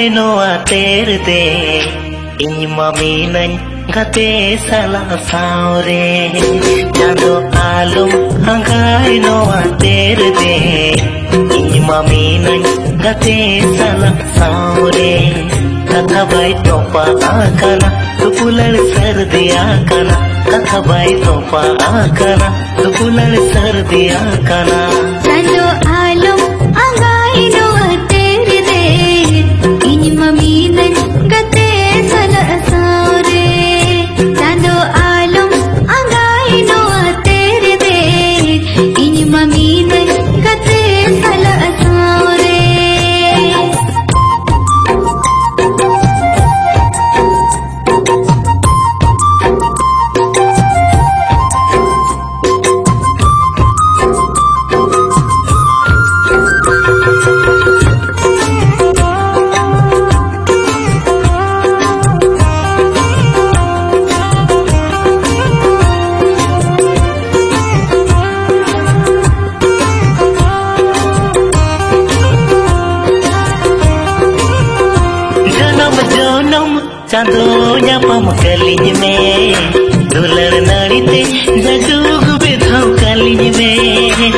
noa terde ini maminan gate sala saure jado alum hangai noa terde ini maminan gate sala saure kata bai topa akana tupular sardi akana kata bai topa akana tupular sardi akana jado alum hangai noa terde ini maminan gate sala saure jado alum hangai noa terde ini maminan gate sala saure चांदोnya pamkaliñ में दुलर नाड़ीते जजुग बेधाव कालिñ में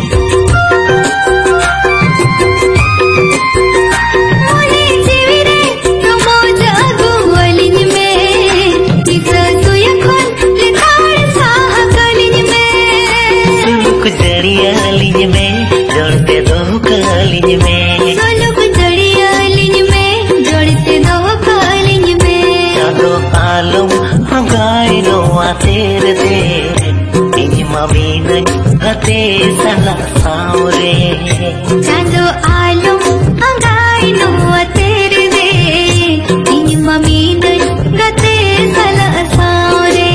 मोले जीविरे तुमो जागो वालिñ में पिसा सुया खोल लिखाड़ साह कालिñ में सुलुक जड़ियालिñ में जोड़ते दो कालिñ में सुलुक जड़ियालिñ में जोड़ते दो कालिñ में jado alum hangai noa terde ini maminan gate sala saure jado alum hangai noa terde ini maminan gate sala saure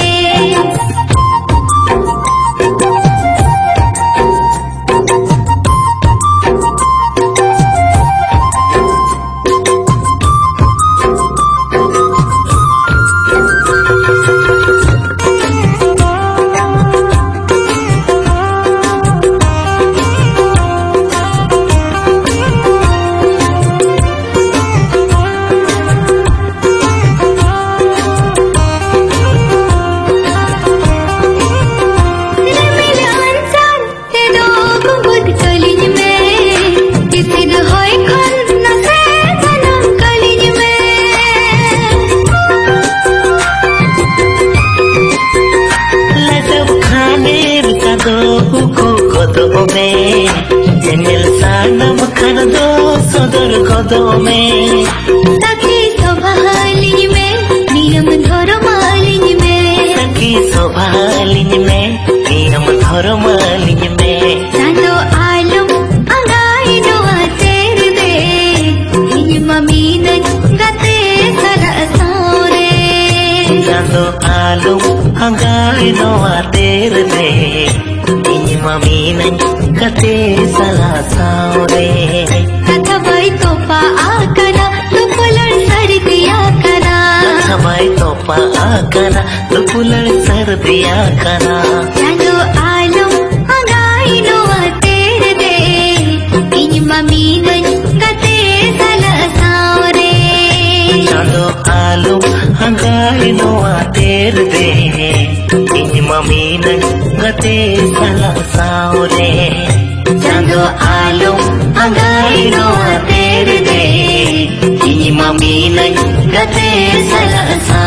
Jemil sanam kan do sodor kodo में सखी सोभालिñ में नियम धर्मालिñ में सखी सोभालिñ में नियम धर्मालिñ में jado alum hangai noa terde ini maminan gate sala saure jado alum hangai noa terde ini maminan gate sala saure kata bai topa akana tupular sardi akana kata bai topa akana tupular sardi akana jado alum hangai noa terde ini maminan gate sala saure jado alum hangai noa terde ini maminan gate sala saure jado alum hangai noa terde ini maminan gate sala saure